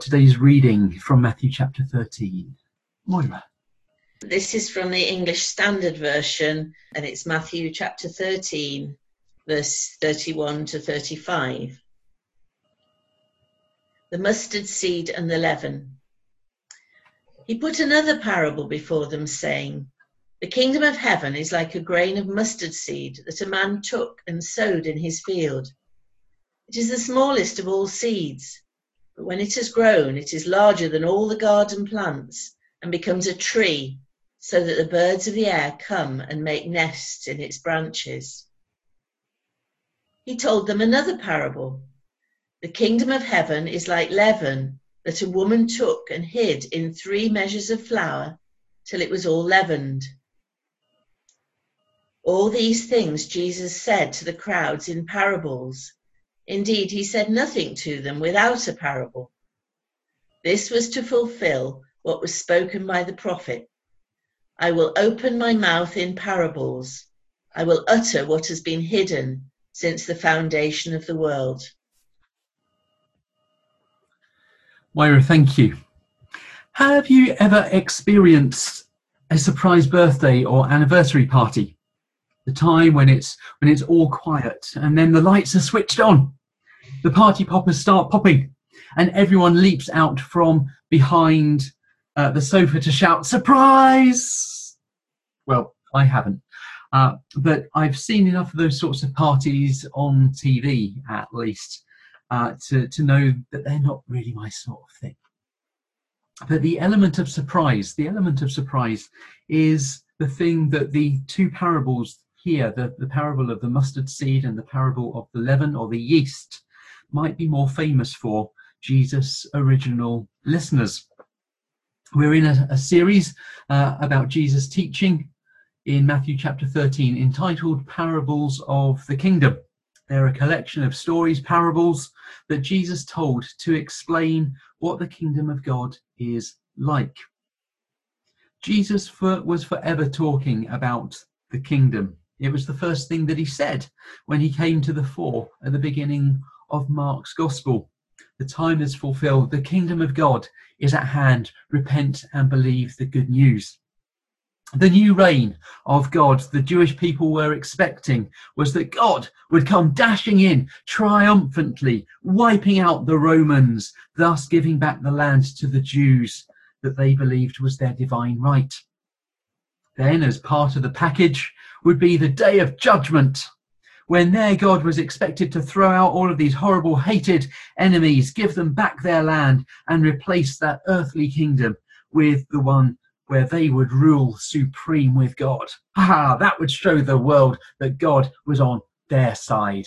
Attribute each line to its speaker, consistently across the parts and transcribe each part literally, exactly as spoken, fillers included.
Speaker 1: Today's reading from Matthew chapter thirteen. Moira.
Speaker 2: This is from the English Standard Version, and it's Matthew chapter thirteen, verse thirty-one to thirty-five. The mustard seed and the leaven. He put another parable before them, saying, The kingdom of heaven is like a grain of mustard seed that a man took and sowed in his field. It is the smallest of all seeds, but when it has grown, it is larger than all the garden plants and becomes a tree, so that the birds of the air come and make nests in its branches. He told them another parable. The kingdom of heaven is like leaven that a woman took and hid in three measures of flour till it was all leavened. All these things Jesus said to the crowds in parables. Indeed, he said nothing to them without a parable. This was to fulfill what was spoken by the prophet. I will open my mouth in parables. I will utter what has been hidden since the foundation of the world.
Speaker 1: Moira, thank you. Have you ever experienced a surprise birthday or anniversary party? The time when it's when it's all quiet and then the lights are switched on. The party poppers start popping and everyone leaps out from behind uh, the sofa to shout, surprise! Well, I haven't. Uh, but I've seen enough of those sorts of parties on T V, at least, uh, to, to know that they're not really my sort of thing. But the element of surprise, the element of surprise is the thing that the two parables here, the, the parable of the mustard seed and the parable of the leaven or the yeast, might be more famous for Jesus' original listeners. We're in a, a series uh, about Jesus' teaching in Matthew chapter thirteen, entitled Parables of the Kingdom. They're a collection of stories, parables that Jesus told to explain what the kingdom of God is like. Jesus for, was forever talking about the kingdom. It was the first thing that he said when he came to the fore at the beginning of Mark's Gospel. The time is fulfilled. The kingdom of God is at hand. Repent and believe the good news. The new reign of God the Jewish people were expecting was that God would come dashing in triumphantly, wiping out the Romans, thus giving back the land to the Jews that they believed was their divine right. Then, as part of the package, would be the day of judgment, when their God was expected to throw out all of these horrible, hated enemies, give them back their land, and replace that earthly kingdom with the one where they would rule supreme with God. Ah, that would show the world that God was on their side.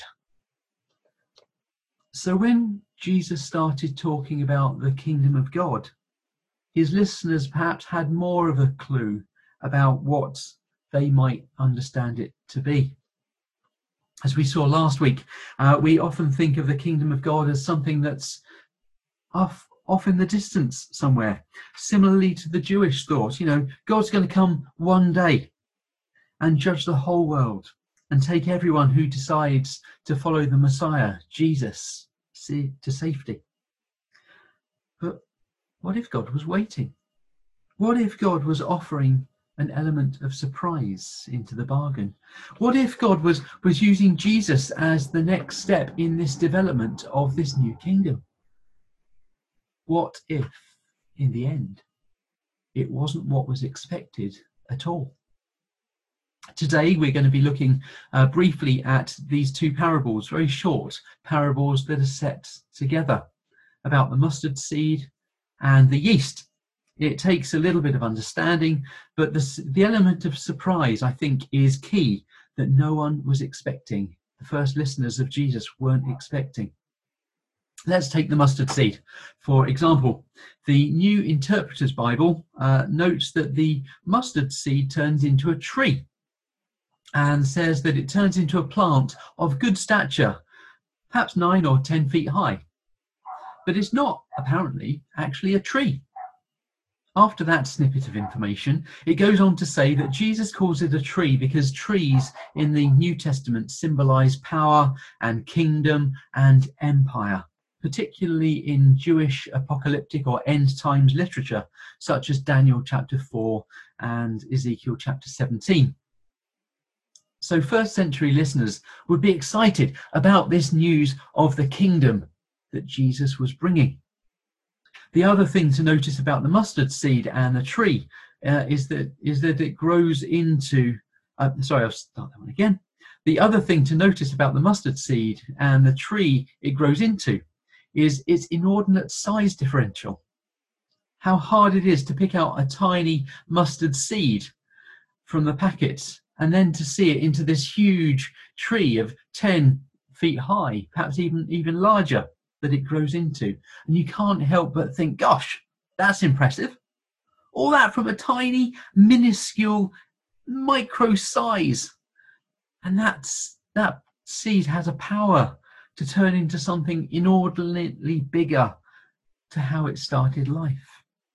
Speaker 1: So when Jesus started talking about the kingdom of God, his listeners perhaps had more of a clue about what they might understand it to be. As we saw last week, uh, we often think of the kingdom of God as something that's off, off in the distance somewhere, similarly to the Jewish thought. You know, God's going to come one day and judge the whole world and take everyone who decides to follow the Messiah, Jesus, to safety. But what if God was waiting? What if God was offering an element of surprise into the bargain? What if God was, was using Jesus as the next step in this development of this new kingdom? What if, in the end, it wasn't what was expected at all? Today, we're going to be looking uh, briefly at these two parables, very short parables that are set together, about the mustard seed and the yeast. It takes a little bit of understanding, but the, the element of surprise, I think, is key, that no one was expecting. The first listeners of Jesus weren't expecting. Let's take the mustard seed. For example, the New Interpreter's Bible uh, notes that the mustard seed turns into a tree and says that it turns into a plant of good stature, perhaps nine or ten feet high. But it's not, apparently, actually a tree. After that snippet of information, it goes on to say that Jesus calls it a tree because trees in the New Testament symbolize power and kingdom and empire. particularly in Jewish apocalyptic or end times literature, such as Daniel chapter four and Ezekiel chapter seventeen. So first century listeners would be excited about this news of the kingdom that Jesus was bringing. The other thing to notice about the mustard seed and the tree uh, is that is that it grows into, uh, sorry, I'll start that one again. The other thing to notice about the mustard seed and the tree it grows into is its inordinate size differential. How hard it is to pick out a tiny mustard seed from the packet and then to see it into this huge tree of ten feet high, perhaps even, even larger, that it grows into. And you can't help but think, gosh, that's impressive. All that from a tiny, minuscule, micro size. And that's, that seed has a power to turn into something inordinately bigger to how it started life.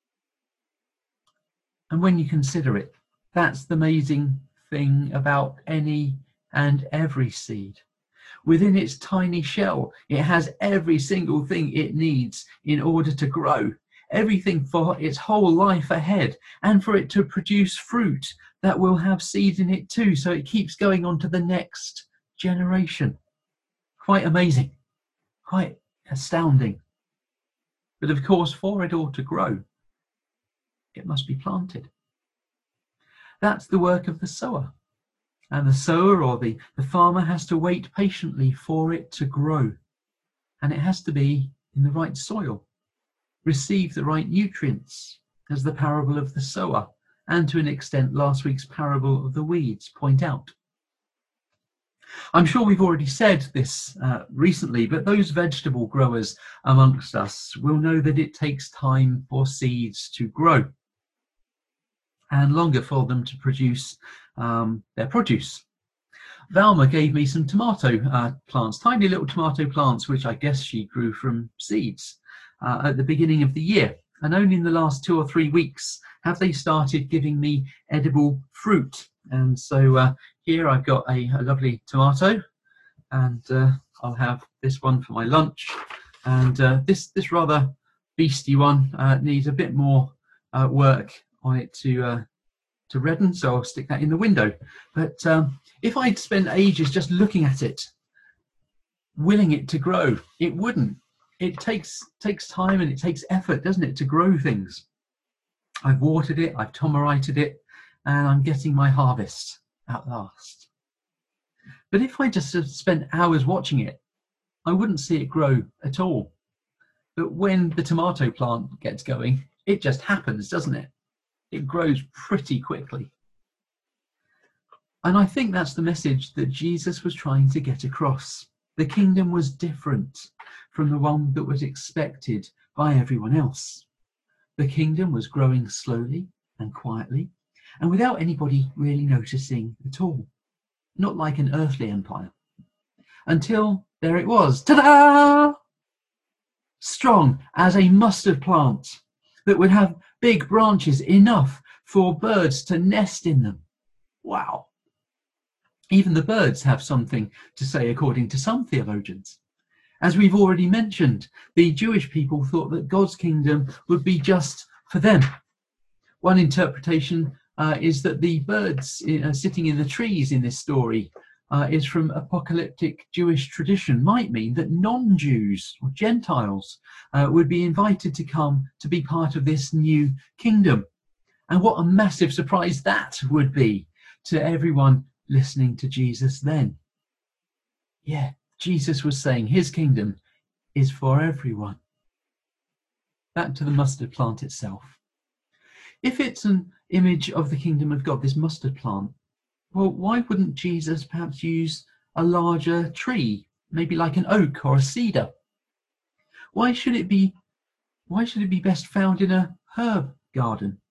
Speaker 1: And when you consider it, that's the amazing thing about any and every seed. Within its tiny shell, it has every single thing it needs in order to grow, everything for its whole life ahead, and for it to produce fruit that will have seed in it too, so it keeps going on to the next generation. Quite amazing, quite astounding. But of course, for it all to grow, it must be planted. That's the work of the sower. And the sower or the, the farmer has to wait patiently for it to grow. And it has to be in the right soil, receive the right nutrients, as the parable of the sower, and to an extent last week's parable of the weeds point out. I'm sure we've already said this uh, recently, but those vegetable growers amongst us will know that it takes time for seeds to grow and longer for them to produce um, their produce. Valma gave me some tomato uh, plants, tiny little tomato plants, which I guess she grew from seeds uh, at the beginning of the year. And only in the last two or three weeks have they started giving me edible fruit. And so uh, here I've got a, a lovely tomato, and uh, I'll have this one for my lunch. And uh, this, this rather beastie one uh, needs a bit more uh, work on it to uh, to redden, so I'll stick that in the window. But um, if I'd spent ages just looking at it, willing it to grow, it wouldn't. It takes takes time and it takes effort, doesn't it, to grow things. I've watered it, I've tomerited it, and I'm getting my harvest at last. But if I just spent hours watching it, I wouldn't see it grow at all. But when the tomato plant gets going, it just happens, doesn't it? It grows pretty quickly. And I think that's the message that Jesus was trying to get across. The kingdom was different from the one that was expected by everyone else. The kingdom was growing slowly and quietly, and without anybody really noticing at all. Not like an earthly empire. Until there it was, ta-da! Strong as a mustard plant that would have big branches enough for birds to nest in them. Wow. Even the birds have something to say, according to some theologians. As we've already mentioned, the Jewish people thought that God's kingdom would be just for them. One interpretation uh, is that the birds uh, sitting in the trees in this story uh, is from apocalyptic Jewish tradition, might mean that non-Jews or Gentiles uh, would be invited to come to be part of this new kingdom. And what a massive surprise that would be to everyone listening to Jesus then. Yeah, Jesus was saying his kingdom is for everyone. Back to the mustard plant itself. If it's an image of the kingdom of God, this mustard plant, well, why wouldn't Jesus perhaps use a larger tree, maybe like an oak or a cedar? Why should it be, why should it be best found in a herb garden?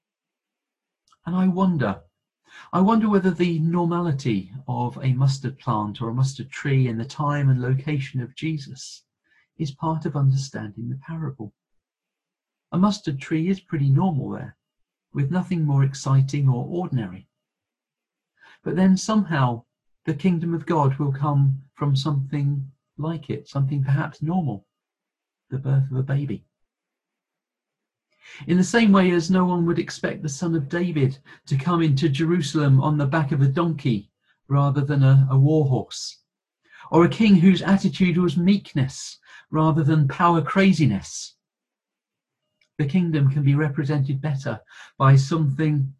Speaker 1: And I wonder, I wonder whether the normality of a mustard plant or a mustard tree in the time and location of Jesus is part of understanding the parable. A mustard tree is pretty normal there, with nothing more exciting or ordinary. But then somehow the kingdom of God will come from something like it, something perhaps normal. the birth of a baby. In the same way as no one would expect the son of David to come into Jerusalem on the back of a donkey rather than a, a war horse, or a king whose attitude was meekness rather than power craziness. The kingdom can be represented better by something,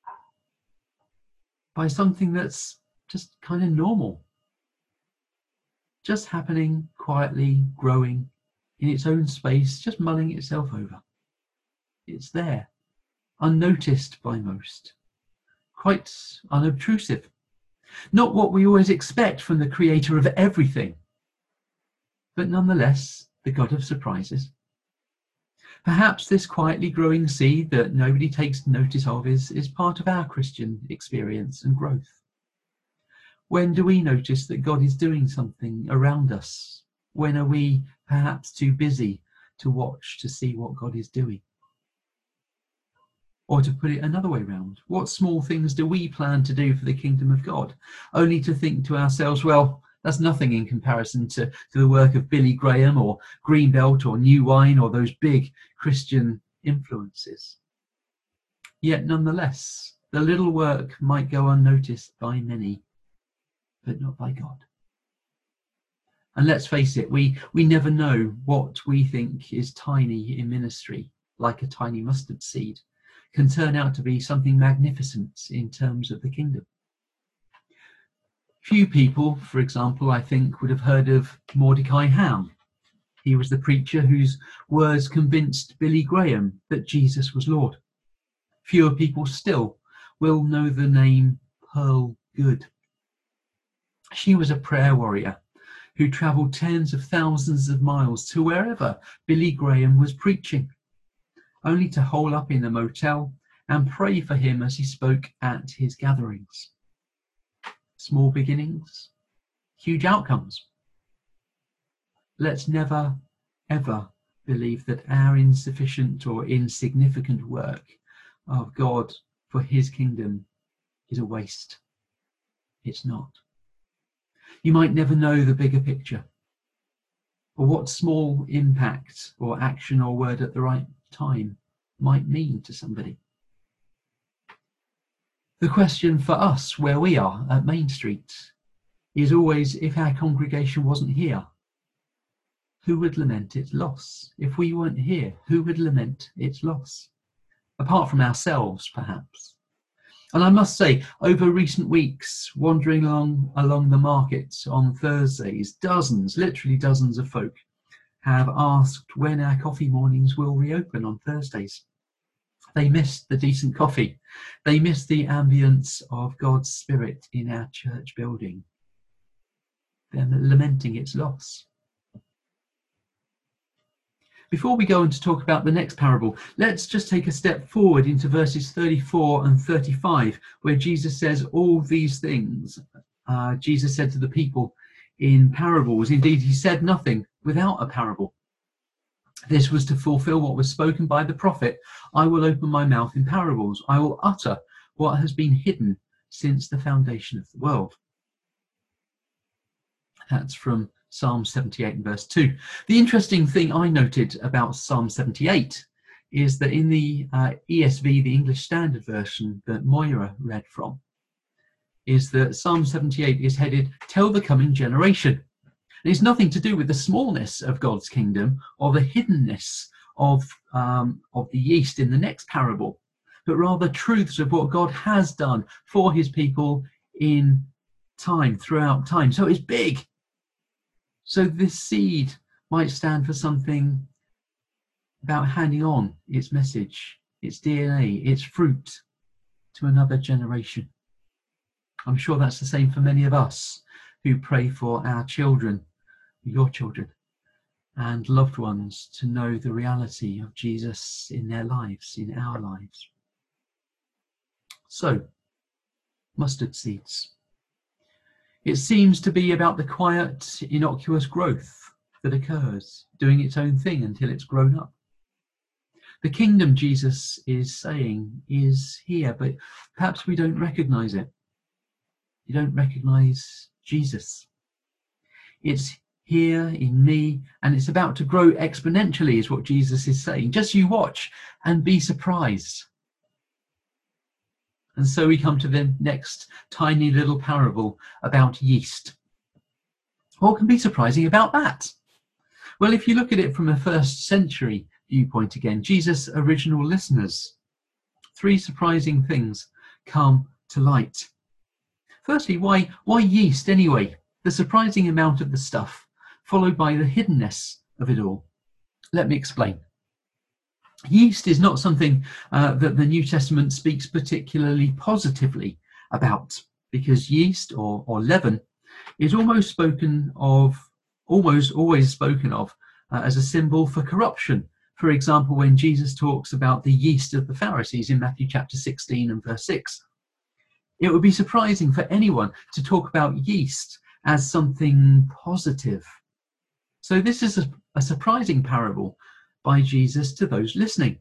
Speaker 1: by something that's just kind of normal, just happening quietly, growing in its own space, just mulling itself over. It's there, unnoticed by most, quite unobtrusive. Not what we always expect from the creator of everything, but nonetheless the God of surprises. Perhaps this quietly growing seed that nobody takes notice of is, is part of our Christian experience and growth. When do we notice that God is doing something around us? When are we perhaps too busy to watch to see what God is doing? Or to put it another way round, what small things do we plan to do for the kingdom of God, only to think to ourselves, well, that's nothing in comparison to, to the work of Billy Graham or Greenbelt or New Wine or those big Christian influences. Yet nonetheless, the little work might go unnoticed by many, but not by God. And let's face it, we, we never know what we think is tiny in ministry, like a tiny mustard seed, can turn out to be something magnificent in terms of the kingdom. Few people, for example, I think, would have heard of Mordecai Ham. He was the preacher whose words convinced Billy Graham that Jesus was Lord. Fewer people still will know the name Pearl Good. She was a prayer warrior who travelled tens of thousands of miles to wherever Billy Graham was preaching, only to hole up in a motel and pray for him as he spoke at his gatherings. Small beginnings, huge outcomes. Let's never, ever believe that our insufficient or insignificant work of God for his kingdom is a waste. It's not. You might never know the bigger picture, or what small impact or action or word at the right time might mean to somebody. The question for us where we are at Main Street is always, if our congregation wasn't here, who would lament its loss? If we weren't here, who would lament its loss? Apart from ourselves, perhaps. And I must say, over recent weeks, wandering along, along the market on Thursdays, dozens, literally dozens of folk have asked when our coffee mornings will reopen on Thursdays. They missed the decent coffee. They missed the ambience of God's Spirit in our church building. They're lamenting its loss. Before we go on to talk about the next parable, let's just take a step forward into verses thirty-four and thirty-five, where Jesus says all these things. Uh, Jesus said to the people in parables. Indeed, he said nothing without a parable. This was to fulfill what was spoken by the prophet. I will open my mouth in parables. I will utter what has been hidden since the foundation of the world. That's from Psalm seventy-eight and verse two. The interesting thing I noted about Psalm seventy-eight is that in the uh, E S V, the English Standard Version that Moira read from, is that Psalm seventy-eight is headed, Tell the Coming Generation. And it's nothing to do with the smallness of God's kingdom or the hiddenness of, um, of the yeast in the next parable, but rather truths of what God has done for his people in time, throughout time. So it's big. So this seed might stand for something about handing on its message, its D N A, its fruit to another generation. I'm sure that's the same for many of us who pray for our children, your children, and loved ones to know the reality of Jesus in their lives, in our lives. So, mustard seeds. It seems to be about the quiet, innocuous growth that occurs, doing its own thing until it's grown up. The kingdom, Jesus is saying, is here, but perhaps we don't recognize it. You don't recognize Jesus. It's here in me, and it's about to grow exponentially, is what Jesus is saying. Just you watch and be surprised. And so we come to the next tiny little parable about yeast. What can be surprising about that? Well, if you look at it from a first century viewpoint again, Jesus' original listeners, three surprising things come to light. Firstly, why, why yeast anyway? The surprising amount of the stuff, followed by the hiddenness of it all. Let me explain. Yeast is not something uh, that the New Testament speaks particularly positively about, because yeast or, or leaven is almost spoken of, almost always spoken of uh, as a symbol for corruption. For example, when Jesus talks about the yeast of the Pharisees in Matthew chapter sixteen and verse six. It would be surprising for anyone to talk about yeast as something positive. So this is a, a surprising parable by Jesus to those listening.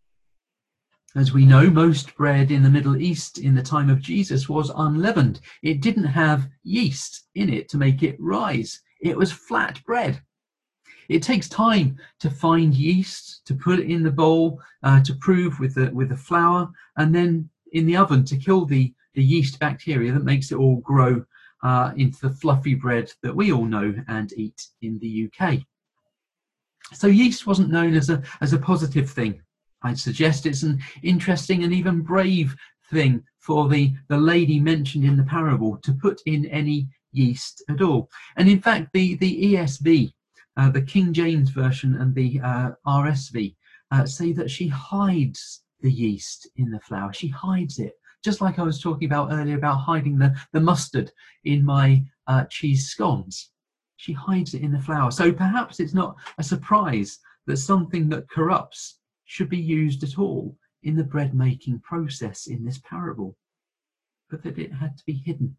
Speaker 1: As we know, most bread in the Middle East in the time of Jesus was unleavened. It didn't have yeast in it to make it rise. It was flat bread. It takes time to find yeast, to put it in the bowl, uh, to prove with the with the flour, and then in the oven to kill the, the yeast bacteria that makes it all grow uh, into the fluffy bread that we all know and eat in the U K. So yeast wasn't known as a as a positive thing. I'd suggest it's an interesting and even brave thing for the, the lady mentioned in the parable to put in any yeast at all. And in fact, the, the E S V, uh, the King James Version, and the uh, R S V uh, say that she hides the yeast in the flour. She hides it, just like I was talking about earlier about hiding the, the mustard in my uh, cheese scones. She hides it in the flour. So perhaps it's not a surprise that something that corrupts should be used at all in the bread making process in this parable, but that it had to be hidden.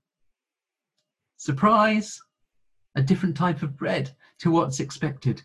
Speaker 1: Surprise! A different type of bread to what's expected.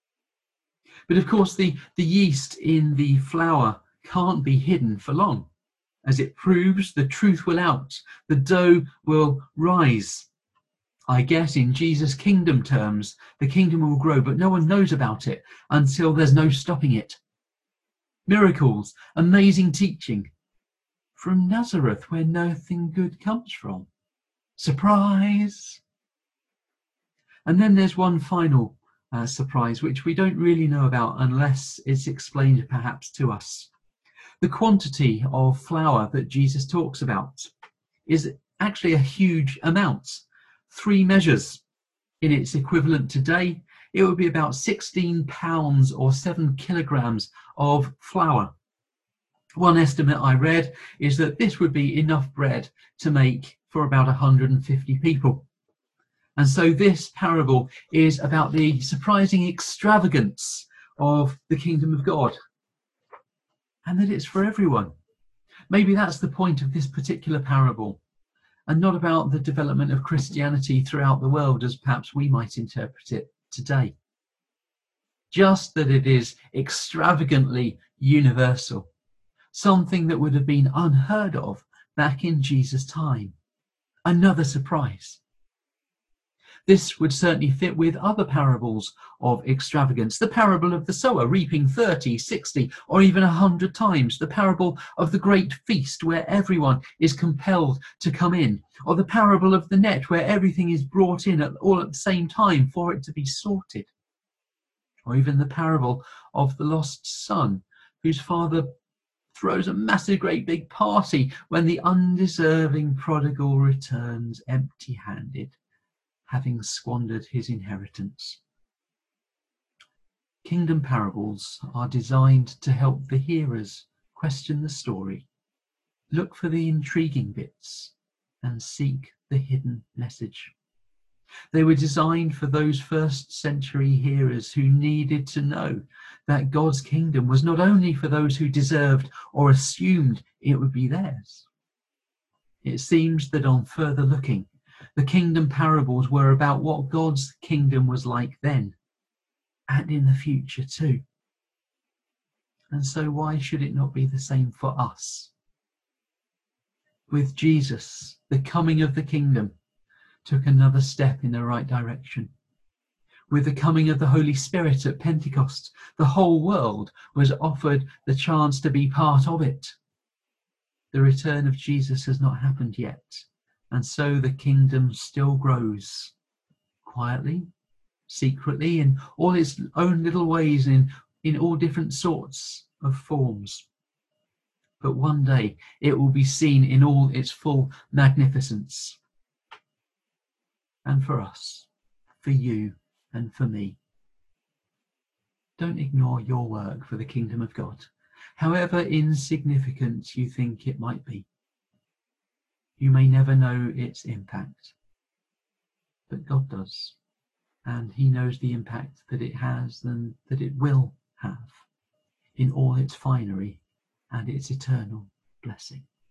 Speaker 1: But of course the, the yeast in the flour can't be hidden for long. As it proves, the truth will out, the dough will rise. I guess in Jesus' kingdom terms, the kingdom will grow, but no one knows about it until there's no stopping it. Miracles, amazing teaching from Nazareth, where nothing good comes from. Surprise! And then there's one final uh, surprise, which we don't really know about unless it's explained perhaps to us. The quantity of flour that Jesus talks about is actually a huge amount. Three measures. In its equivalent today, it would be about sixteen pounds or seven kilograms of flour. One estimate I read is that this would be enough bread to make for about one hundred fifty people. And so this parable is about the surprising extravagance of the kingdom of God, and that it's for everyone. Maybe that's the point of this particular parable, and not about the development of Christianity throughout the world as perhaps we might interpret it today. Just that it is extravagantly universal, something that would have been unheard of back in Jesus' time. Another surprise. This would certainly fit with other parables of extravagance. The parable of the sower reaping thirty, sixty, or even a hundred times. The parable of the great feast where everyone is compelled to come in. Or the parable of the net where everything is brought in at, all at the same time for it to be sorted. Or even the parable of the lost son whose father throws a massive great big party when the undeserving prodigal returns empty-handed, having squandered his inheritance. Kingdom parables are designed to help the hearers question the story, look for the intriguing bits, and seek the hidden message. They were designed for those first century hearers who needed to know that God's kingdom was not only for those who deserved or assumed it would be theirs. It seems that on further looking, the kingdom parables were about what God's kingdom was like then and in the future too. And so why should it not be the same for us? With Jesus, the coming of the kingdom took another step in the right direction. With the coming of the Holy Spirit at Pentecost, the whole world was offered the chance to be part of it. The return of Jesus has not happened yet, and so the kingdom still grows quietly, secretly, in all its own little ways, in, in all different sorts of forms. But one day it will be seen in all its full magnificence. And for us, for you and for me, don't ignore your work for the kingdom of God, however insignificant you think it might be. You may never know its impact, but God does, and he knows the impact that it has and that it will have in all its finery and its eternal blessing.